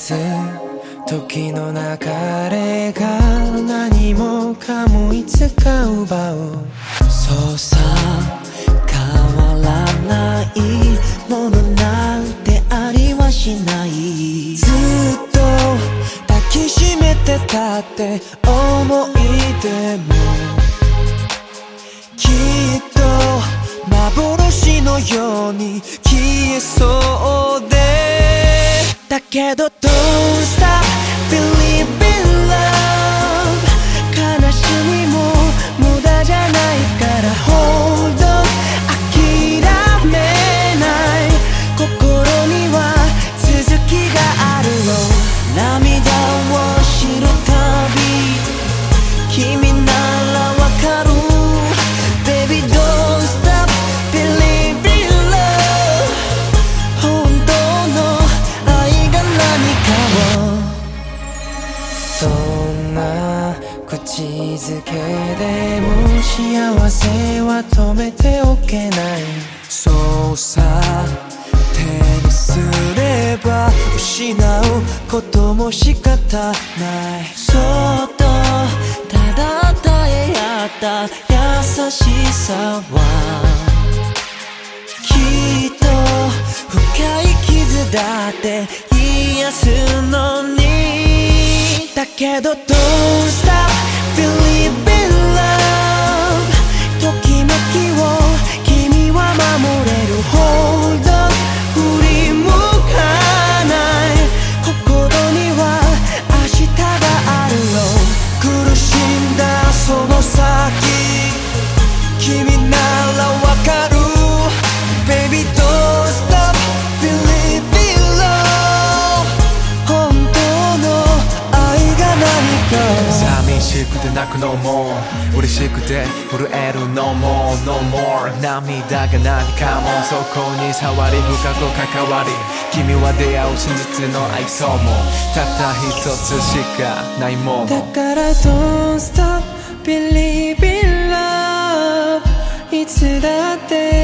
す時の流れが何もかもいつか奪う。そうさ変わらないものなんてありはしない。ずっと抱きしめてたって思い出もきっと幻のように消えそうで、だけど Don't stop believing love 悲しみも無駄じゃないから Hold on 諦めない心には続きがあるよ。涙を知るたび君ならわかる Baby don't stop believing love 本当の愛が何かを。どんな口づけでも幸せは止めておけない。そうさ手にすれば失うことも仕方ない。そっとただ耐え合った優しさはきっと深い傷だって癒すのに。だけど Don't stop believing love ときめきを君は守れる Hold on 振り向かない心には明日があるよ。苦しんだその先君ならわかる Baby don't stop believing love 本当の愛が何か。 寂しくて泣くのも嬉しくて震えるのも No more 涙が何かもそこに触り深く関わり君は出会う真実の愛想もたった一つしかないものだから Don't stop believing love いつだって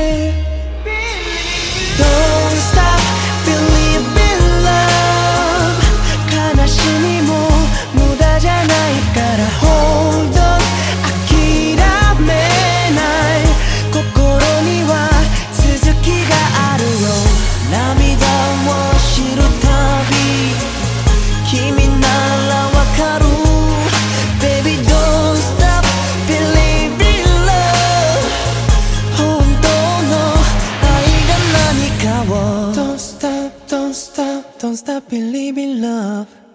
Don't stop believing love 悲しみも無駄じゃないから Hold on 諦めない心には続きがあるよ。涙を知るたび君ならわかる Baby don't stop believing love 本当の愛が何かを Don't stop don't stop don't stop believing love